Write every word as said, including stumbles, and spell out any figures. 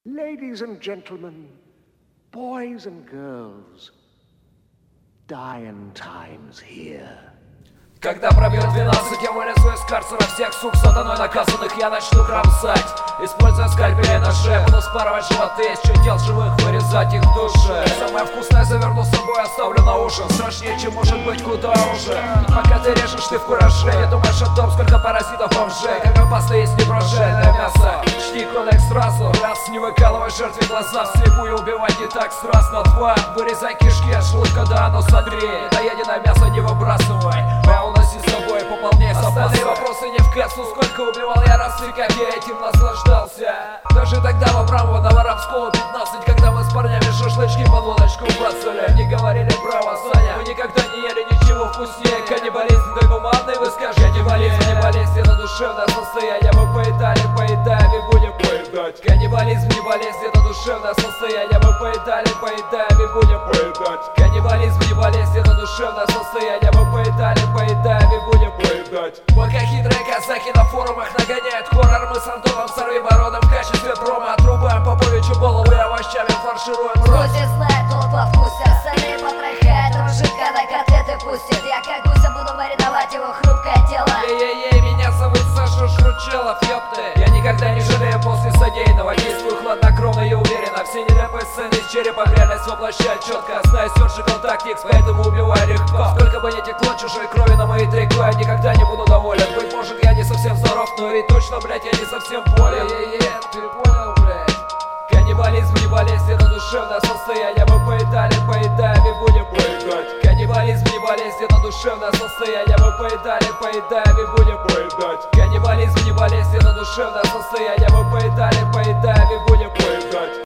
Ladies and gentlemen, boys and girls, dying times here. Когда пробьет двенадцать, я вылезу из карцера всех сук сатаной наказанных, я начну кромсать, используя скальпели ножи, буду спарывать животы, из чудел живых вырезать их в душе. Самое вкусное заверну с собой, оставлю на ужин, страшнее, чем может быть, куда уже. Пока ты режешь, ты в кураже, не думаешь о том, сколько паразитов бомжей, как опасно есть неброжейное мясо. Чти кодекс сразу, раз, не выкалывай жертве глаза, вслепую убивать не так страстно. Два, вырезай кишки от желудка до ануса. Три, доеденное мясо не выбрасывай, а уноси с собой, пополняй запасы. Остальные вопросы не в кассу, сколько убивал я раз и как я этим наслаждался. Даже тогда в Абрамова на Воровского пятнадцать, когда мы с парнями шашлычки под водочку бросали, не говорили право, Саня, мы никогда не ели ничего вкуснее. Каннибализм да гуманный, вы скажете. Каннибализм не болезнь, это душевное состояние, мы поедали, поедаем и будем поедать. Каннибализм не болезнь, это душевное состояние, мы поедали, поедаем и будем поедать. Каннибализм не болезнь, это душевное состояние, мы поедали, поедаем и будем поедать. Пока хитрые казахи на форумах нагоняют хоррор, мы с Антоном Сорви-Бородом в качестве промо отрубаем Поповичу голову и овощами фаршируем рот. Пусть знает, тот по вкусу, остальные потрахают мужика на котлеты пустят. Я как гуся буду мариновать его хрупкое тело. Ей-ей-ей, меня зовут Саша Шручелов, ёпты. Я никогда не жалею после содеянного, действую хладнокровно и уверенно. Все нелепые сцены из черепа в реальность воплощают четко. Знаю Surgical Tactics, поэтому убиваю легко. Сколько бы ни текло чужой крови на мои трико, я никогда не буду доволен. Быть может, я не совсем здоров, но и точно, блять, я не совсем болен. Ей-ей-ей, ты понял, блять? Каннибализм не болезнь, это душевное состояние, мы поедали, поедаем и будем поедать. Каннибализм не болезнь, это душевное состояние, мы поедали, поедаем и будем поедать. Каннибализм не болезнь, это душевное состояние, мы поедали, поедаем и будем